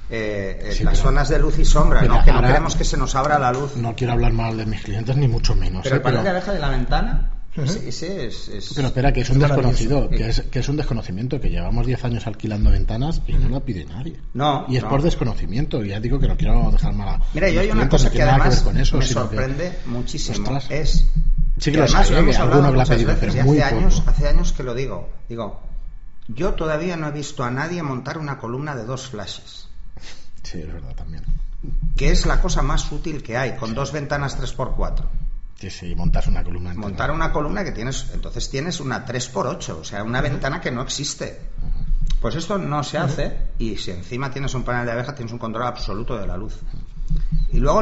Sí, las pero- zonas de luz y sombra, pero ¿no? Que no ahora- queremos que se nos abra la luz. No quiero hablar mal de mis clientes, ni mucho menos. Pero el panel de pero, abeja de la ventana, ese es... pero espera, que es un Es maravilloso. desconocido, que es un desconocimiento, que llevamos 10 años alquilando ventanas y no la pide nadie. No, y es no. por desconocimiento, y ya digo que no quiero dejar mala. Mira, yo hay una cosa que además me sorprende muchísimo, Ostras. es Sí que que lo además sé, lo hemos que hablado alguno lo ha muchas pedido, veces pero y muy hace poco. años que lo digo. Digo, yo todavía no he visto a nadie montar una columna de 2 flashes, Sí, es verdad también. que es la cosa más útil que hay, con 2 ventanas 3x4. Sí, montas una columna entera. Montar una columna que entonces tienes una 3x8, o sea, una ventana que no existe. Pues esto no se hace, y si encima tienes un panel de abeja tienes un control absoluto de la luz. Y luego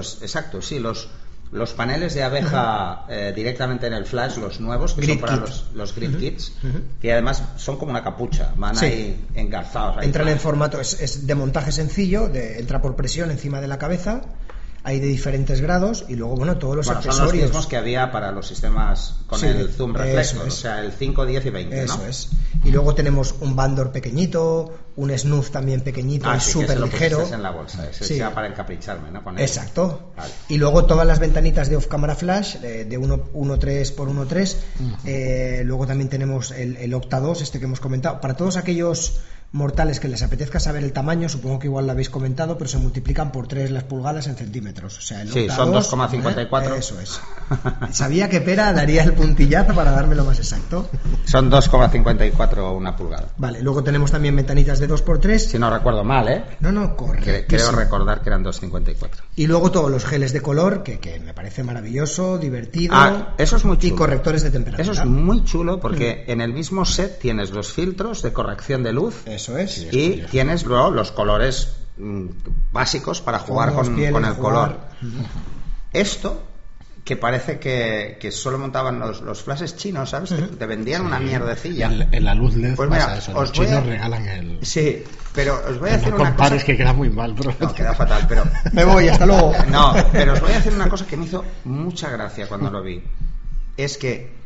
los paneles de abeja directamente en el flash, los nuevos, que Grid son para kit. los grid kits, que además son como una capucha, van Sí. ahí engarzados. ahí. Entran en formato, es de montaje sencillo, entra por presión encima de la cabeza, hay de diferentes grados y luego, bueno, todos los Bueno, son los accesorios. mismos que había para los sistemas con Sí, el zoom reflector, eso es. o sea, el 5, 10 y 20, Eso ¿no? es. Y luego tenemos un Bandor pequeñito, un Snuff también pequeñito y sí, que súper ese lo ligero. pusiste en la bolsa, ese Sí. sea para encapricharme, ¿no? Con él. Exacto. Vale. Y luego todas las ventanitas de off-camera flash de 1.3 por 1.3. Luego también tenemos el Octa 2, este que hemos comentado. Para todos aquellos mortales que les apetezca saber el tamaño, supongo que igual lo habéis comentado, pero se multiplican por 3 las pulgadas en centímetros. O sea, el Sí, Octa son 2, 2,54. Eso es. Sabía que Pera daría el puntillazo para dármelo más exacto. Son 2,54 una pulgada. Vale, luego tenemos también ventanitas de 2x3. Si no recuerdo mal, ¿eh? No, correcto. Creo recordar que eran 2,54. Y luego todos los geles de color, que me parece maravilloso, divertido. Eso es muy chulo. Y correctores de temperatura. Eso es muy chulo porque en el mismo set tienes los filtros de corrección de luz Eso es. y tienes luego los colores básicos para jugar Fondos, con pieles, el jugar. color. Esto, que parece que solo montaban los flashes chinos, ¿sabes? Te vendían una mierdecilla. En la luz LED Pues pasa mira, eso. os Los voy chinos a- regalan el... Sí, pero os voy a No decir una compares, cosa... que queda muy mal, bro. No, queda fatal, pero... Me voy, hasta luego. No, pero os voy a decir una cosa que me hizo mucha gracia cuando lo vi. Es que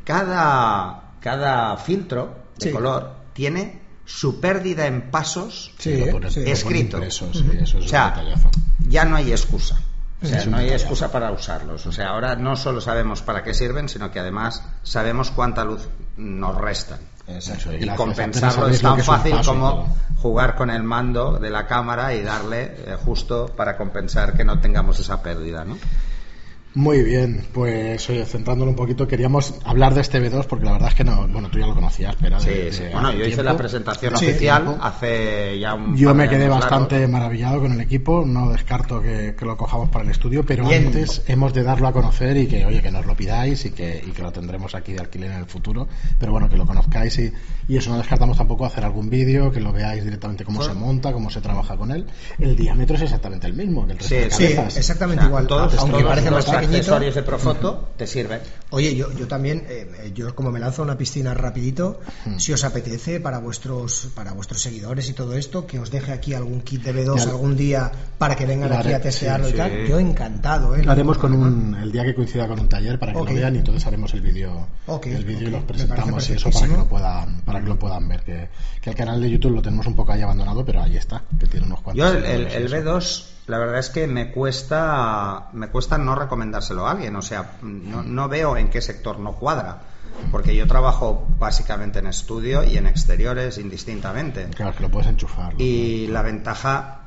cada filtro de Sí. color tiene su pérdida en pasos. Sí, lo ponen- sí. lo ponen Escrito. impreso, sí, eso es O sea, un detallazo. ya no hay excusa. O sea, Es un no hay detallazo. excusa para usarlos. O sea, ahora no solo sabemos para qué sirven, sino que además sabemos cuánta luz nos restan. Eso, Y gracias, compensarlo apenas es sabéis lo tan que es un fácil paso y como todo. jugar con el mando de la cámara y darle justo para compensar que no tengamos esa pérdida, ¿no? Muy bien, pues oye, centrándolo un poquito, queríamos hablar de este V2 porque la verdad es que no, bueno, tú ya lo conocías, pero sí. Bueno, yo hice la presentación oficial hace ya un Yo me quedé bastante maravillado con el equipo, no descarto que lo cojamos para el estudio, pero antes hemos de darlo a conocer y que, oye, que nos lo pidáis y que lo tendremos aquí de alquiler en el futuro, pero bueno, que lo conozcáis y eso, no descartamos tampoco hacer algún vídeo, que lo veáis directamente cómo se monta, cómo se trabaja con él. El diámetro es exactamente el mismo que el resto de cabezas. Sí, exactamente igual. Aunque parece más pequeñito. Accesorios de Profoto te sirven. Oye, yo también, yo como me lanzo a una piscina rapidito, si os apetece para vuestros seguidores y todo esto, que os deje aquí algún kit de V2 algún día para que vengan aquí a testearlo y tal, yo encantado. Lo haremos el día que coincida con un taller para que lo vean y entonces haremos el vídeo y los presentamos y eso para que lo puedan ver, que el canal de YouTube lo tenemos un poco ahí abandonado, pero ahí está, que tiene unos cuantos. Yo el V2 la verdad es que me cuesta no recomendárselo a alguien, o sea, no veo en qué sector no cuadra, porque yo trabajo básicamente en estudio y en exteriores indistintamente. Claro, que lo puedes enchufar. Y la ventaja,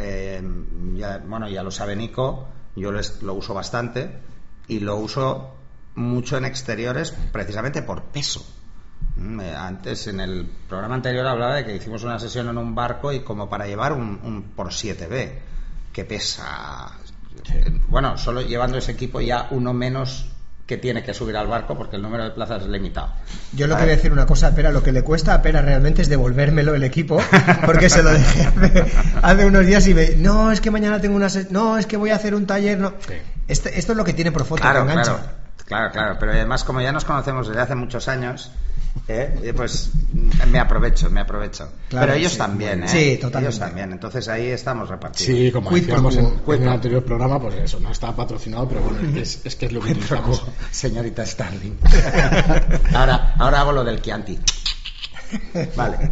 ya lo sabe Nico, yo lo uso bastante y lo uso mucho en exteriores precisamente por peso. Antes, en el programa anterior, hablaba de que hicimos una sesión en un barco y como para llevar un por 7B que pesa, bueno, solo llevando ese equipo ya uno menos que tiene que subir al barco porque el número de plazas es limitado. Yo lo que voy a decir una cosa a Pera, lo que le cuesta a Pera realmente es devolvérmelo el equipo, porque se lo dejé hace unos días y no, es que mañana tengo no, es que voy a hacer un taller, no. Sí. Esto es lo que tiene Profoto, que engancha. Claro, pero además como ya nos conocemos desde hace muchos años, pues me aprovecho. Claro, pero ellos también, Sí, totalmente. Ellos también, entonces ahí estamos repartidos. Sí, como decíamos en el anterior programa, pues eso, no está patrocinado, pero bueno, es que es lo que utilizamos. Señorita Starling. Ahora hago lo del Chianti. Vale.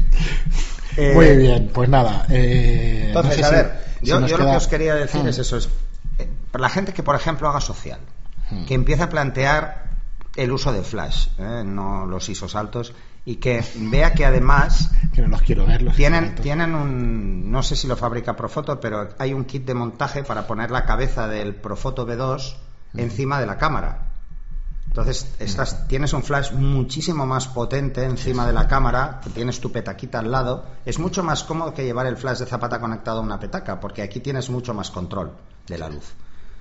Muy bien, pues nada. Entonces, no sé yo lo que os quería decir es eso, para la gente que, por ejemplo, haga social, que empiece a plantear el uso de flash, no los ISOs altos, y que vea que además que no los quiero ver, tienen no sé si lo fabrica Profoto, pero hay un kit de montaje para poner la cabeza del Profoto V2 encima de la cámara. Entonces tienes un flash muchísimo más potente encima de la cámara, tienes tu petaquita al lado, es mucho más cómodo que llevar el flash de zapata conectado a una petaca, porque aquí tienes mucho más control de la luz.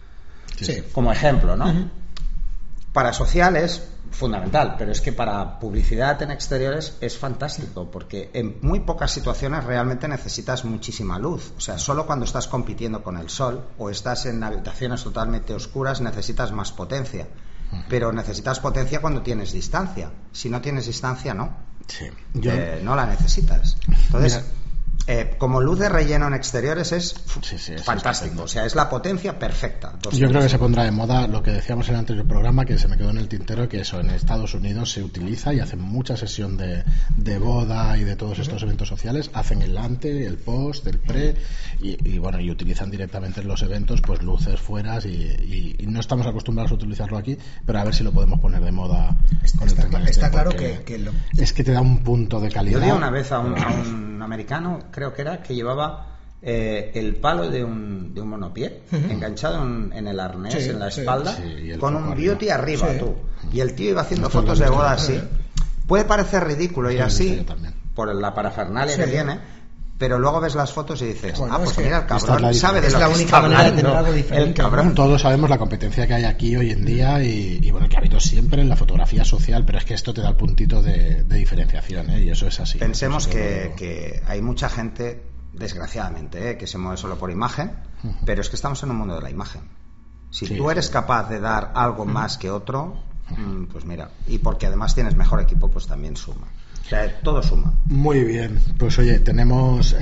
Sí. Como ejemplo, ¿no? Para social es fundamental, pero es que para publicidad en exteriores es fantástico, porque en muy pocas situaciones realmente necesitas muchísima luz. O sea, solo cuando estás compitiendo con el sol o estás en habitaciones totalmente oscuras necesitas más potencia. Pero necesitas potencia cuando tienes distancia. Si no tienes distancia, no. Sí. No la necesitas. Entonces, como luz de relleno en exteriores es fantástico, o sea, es la potencia perfecta. Yo creo que se pondrá de moda lo que decíamos en el anterior programa, que se me quedó en el tintero, que eso en Estados Unidos se utiliza y hacen mucha sesión de boda y de todos estos eventos sociales, hacen el ante, el post, el pre y bueno, y utilizan directamente en los eventos pues luces fueras y no estamos acostumbrados a utilizarlo aquí, pero a ver si lo podemos poner de moda con el tema está claro que es que te da un punto de calidad. Yo vi una vez a un americano, creo que era, que llevaba el palo de un monopié enganchado en el arnés, en la espalda, con un beauty arriba, tú. Y el tío iba haciendo fotos de boda así. Puede parecer ridículo ir así, por la parafernalia que tiene, pero luego ves las fotos y dices, pues mira, el cabrón sabe de lo que está hablando. De tener algo diferente. El cabrón. Todos sabemos la competencia que hay aquí hoy en día y bueno, que ha habido siempre en la fotografía social, pero es que esto te da el puntito de diferenciación, y eso es así. Pensemos que hay mucha gente, desgraciadamente, que se mueve solo por imagen, pero es que estamos en un mundo de la imagen. Si tú eres capaz de dar algo más que otro, pues mira, y porque además tienes mejor equipo, pues también suma. O sea, todo suma. Muy bien, pues oye, tenemos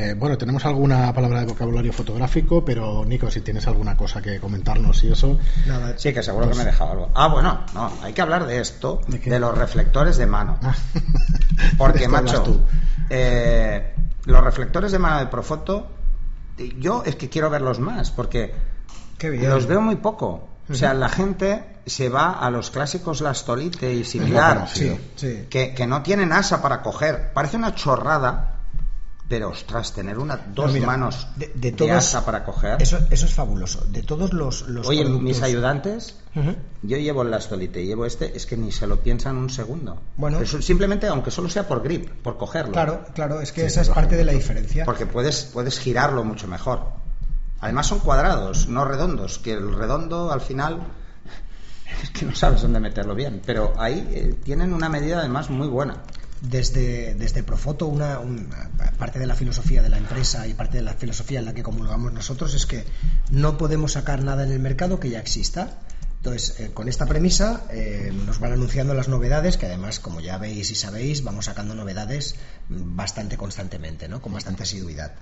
alguna palabra de vocabulario fotográfico, pero Nico, si tienes alguna cosa que comentarnos y eso. Nada. Sí, que seguro que me he dejado algo. No, hay que hablar de esto, de los reflectores de mano. Porque, macho, los reflectores de mano de Profoto, yo es que quiero verlos más, porque los veo muy poco. O sea, la gente se va a los clásicos Lastolite y similar, que no tienen asa para coger. Parece una chorrada, pero ostras, tener dos manos de todos, asa para coger. Eso es fabuloso. De todos los Oye, productos... mis ayudantes, yo llevo el Lastolite, llevo es que ni se lo piensan un segundo. Bueno, eso, simplemente, aunque solo sea por grip, por cogerlo. Claro, es que esa es parte de la diferencia. Porque puedes girarlo mucho mejor. Además son cuadrados, no redondos, que el redondo al final es que no sabes dónde meterlo bien, pero ahí tienen una medida además muy buena. Desde Profoto, una parte de la filosofía de la empresa y parte de la filosofía en la que comulgamos nosotros es que no podemos sacar nada en el mercado que ya exista. Entonces, con esta premisa nos van anunciando las novedades, que además, como ya veis y sabéis, vamos sacando novedades bastante constantemente, ¿no? Con bastante asiduidad.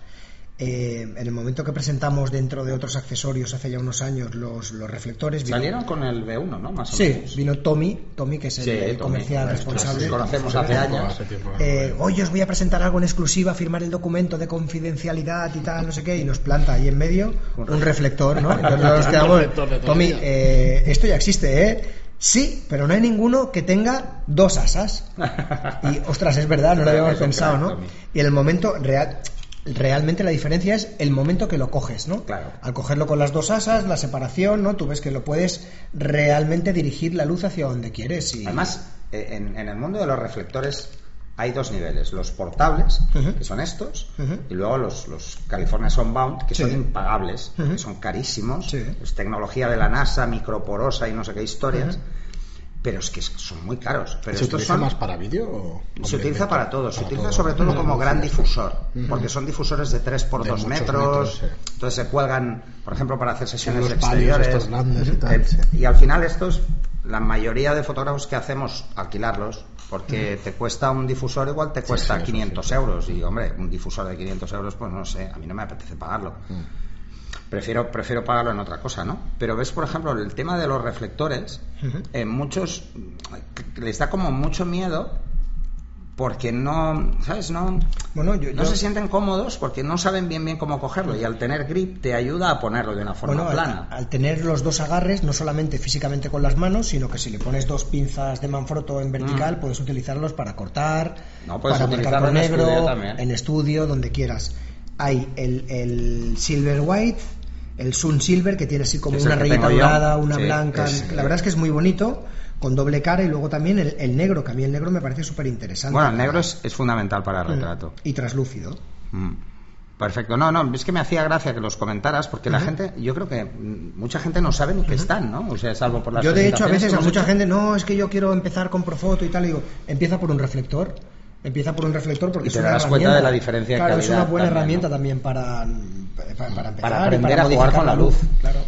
En el momento que presentamos dentro de otros accesorios hace ya unos años los reflectores... Salieron con el B1, ¿no? Más o menos. Vino Tommy, que es el comercial responsable. Nos conocemos hace años. Hoy os voy a presentar algo en exclusiva, firmar el documento de confidencialidad y tal, no sé qué, y nos planta ahí en medio un reflector, ¿no? Entonces nos quedamos... Tommy, esto ya existe, ¿eh? Sí, pero no hay ninguno que tenga 2 asas. Y, ostras, es verdad, no lo habíamos pensado, ¿no? Y en el momento realmente la diferencia es el momento que lo coges, ¿no? Claro. Al cogerlo con las 2 asas, la separación, ¿no? Tú ves que lo puedes realmente dirigir la luz hacia donde quieres. Y... Además, en el mundo de los reflectores hay 2 niveles: los portables, que son estos, y luego los California Sunbound, que son impagables, que son carísimos, es tecnología de la NASA, microporosa y no sé qué historias. Pero es que son muy caros. Pero ¿Se utiliza más para vídeo? O se utiliza para todo. Se utiliza sobre todo como gran difusor, porque son difusores de 3x2 metros. Entonces se cuelgan, por ejemplo, para hacer sesiones exteriores. Estos grandes y tal, y al final estos, la mayoría de fotógrafos que hacemos, alquilarlos, porque te cuesta un difusor, igual te cuesta 500 euros. Y hombre, un difusor de 500 euros, pues no sé, a mí no me apetece pagarlo. Prefiero pagarlo en otra cosa, ¿no? Pero ves, por ejemplo, el tema de los reflectores, muchos les da como mucho miedo porque no, ¿sabes? No se sienten cómodos porque no saben bien cómo cogerlo, y al tener grip te ayuda a ponerlo de una forma plana. Al tener los 2 agarres, no solamente físicamente con las manos, sino que si le pones 2 pinzas de Manfrotto en vertical, puedes utilizarlos para cortar, para marcar con negro, en estudio, donde quieras. Hay el Silver White, el Sun Silver, que tiene así como una rayita dorada, una blanca. La verdad es que es muy bonito, con doble cara, y luego también el negro, que a mí el negro me parece súper interesante. Bueno, el negro es fundamental para el retrato. Y traslúcido. Perfecto. No, es que me hacía gracia que los comentaras, porque la gente, yo creo que mucha gente no sabe ni que están, ¿no? O sea, salvo por las Yo, de hecho, a veces a mucha gente, es que yo quiero empezar con Profoto y tal, y digo, empieza por un reflector. Porque y te darás cuenta de la diferencia de calidad. Es una buena herramienta también para empezar, para aprender a jugar con la luz. Claro.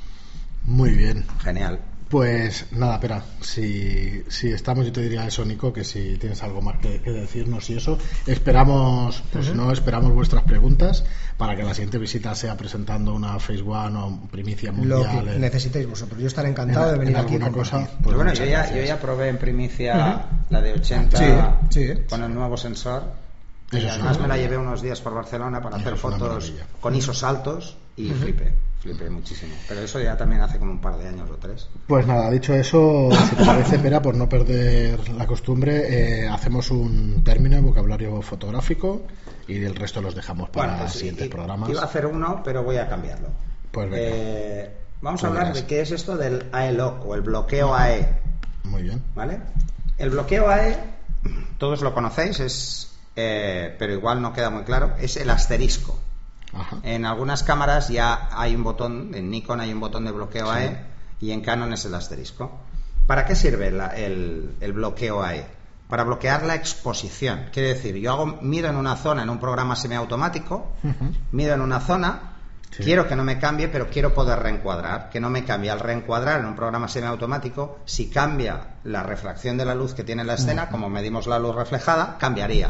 Muy bien. Genial. Pues nada, espera, si estamos, yo te diría eso, Nico, que si tienes algo más que decirnos y eso, esperamos, pues no esperamos vuestras preguntas para que la siguiente visita sea presentando una Phase One o primicia mundial. Lo que necesitéis vosotros. Yo estaré encantado de venir aquí con cosa. Pues bueno, yo ya probé en primicia la de 80 con el nuevo sensor. Y además me la llevé unos días por Barcelona para hacer fotos con ISOs altos y flipé muchísimo. Pero eso ya también hace como un par de años o 3. Pues nada, dicho eso, si te parece, Pera, por no perder la costumbre, hacemos un término de vocabulario fotográfico y el resto los dejamos para los siguientes programas. Iba a hacer uno, pero voy a cambiarlo. Pues venga. Vamos a hablar de qué es esto del AE-Lock o el bloqueo AE. Muy bien. ¿Vale? El bloqueo AE, todos lo conocéis, pero igual no queda muy claro, es el asterisco. Ajá. En algunas cámaras ya hay un botón, en Nikon hay un botón de bloqueo AE, y en Canon es el asterisco. ¿Para qué sirve el bloqueo AE? Para bloquear la exposición. Quiere decir, mido en una zona en un programa semiautomático, mido en una zona, quiero que no me cambie, pero quiero poder reencuadrar, que no me cambie. Al reencuadrar en un programa semiautomático, si cambia la refracción de la luz que tiene la escena, como medimos la luz reflejada, cambiaría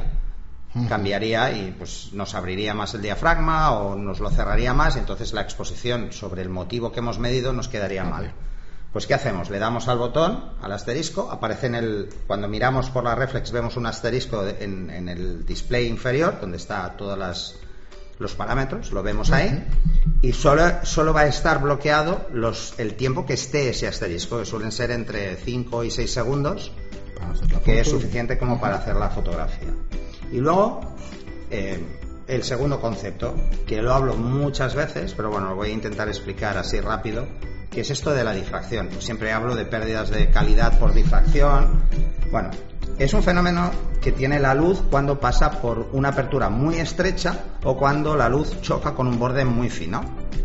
y pues nos abriría más el diafragma o nos lo cerraría más, y entonces la exposición sobre el motivo que hemos medido nos quedaría mal. Pues ¿qué hacemos? Le damos al botón, al asterisco, aparece cuando miramos por la reflex vemos un asterisco en el display inferior donde está todos los parámetros, lo vemos ahí, y solo va a estar bloqueado el tiempo que esté ese asterisco, que suelen ser entre 5 y 6 segundos, que es suficiente como para hacer la fotografía. Y luego el segundo concepto, que lo hablo muchas veces, pero bueno, lo voy a intentar explicar así rápido, que es esto de la difracción. Pues siempre hablo de pérdidas de calidad por difracción. Bueno, es un fenómeno que tiene la luz cuando pasa por una apertura muy estrecha o cuando la luz choca con un borde muy fino.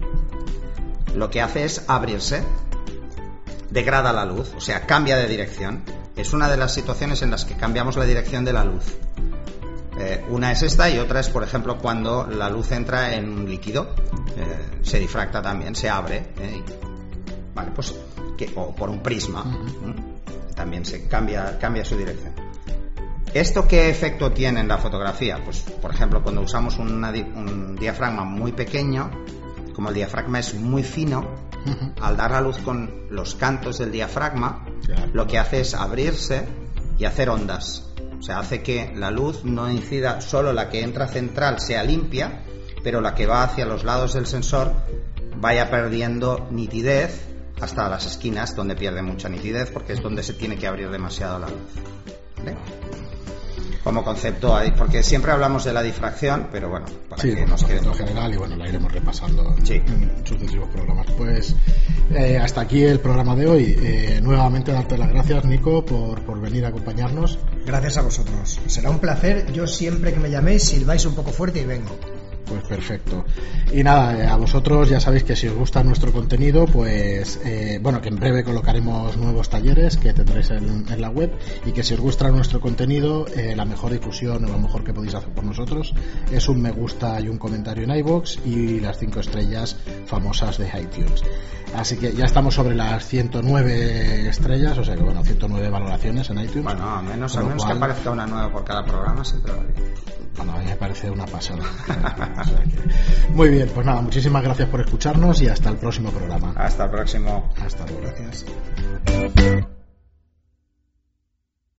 Lo que hace es abrirse, degrada la luz, o sea, cambia de dirección. Es una de las situaciones en las que cambiamos la dirección de la luz. Una es esta y otra es, por ejemplo, cuando la luz entra en un líquido, se difracta también, se abre, vale, pues o por un prisma, también se cambia su dirección. ¿Esto qué efecto tiene en la fotografía? Pues, por ejemplo, cuando usamos un diafragma muy pequeño, como el diafragma es muy fino, al dar la luz con los cantos del diafragma, lo que hace es abrirse y hacer ondas. O sea, hace que la luz no incida, solo la que entra central sea limpia, pero la que va hacia los lados del sensor vaya perdiendo nitidez hasta las esquinas, donde pierde mucha nitidez, porque es donde se tiene que abrir demasiado la luz. ¿Vale? Como concepto, porque siempre hablamos de la difracción, pero bueno, para que nos quede en general, y bueno, la iremos repasando en sucesivos programas. Pues hasta aquí el programa de hoy. Nuevamente darte las gracias, Nico, por venir a acompañarnos. Gracias a vosotros, será un placer. Yo siempre que me llaméis silbáis un poco fuerte y vengo. Pues perfecto. Y nada, a vosotros ya sabéis que si os gusta nuestro contenido, pues bueno, que en breve colocaremos nuevos talleres que tendréis en la web, y que si os gusta nuestro contenido, la mejor difusión o lo mejor que podéis hacer por nosotros es un me gusta y un comentario en iVoox y las 5 estrellas famosas de iTunes. Así que ya estamos sobre las 109 estrellas, o sea que bueno, 109 valoraciones en iTunes. Bueno, a menos que aparezca una nueva por cada programa, siempre va bien. Bueno, a mí me parece una pasada. Muy bien, pues nada, muchísimas gracias por escucharnos y hasta el próximo programa. Hasta el próximo. Hasta luego. Gracias.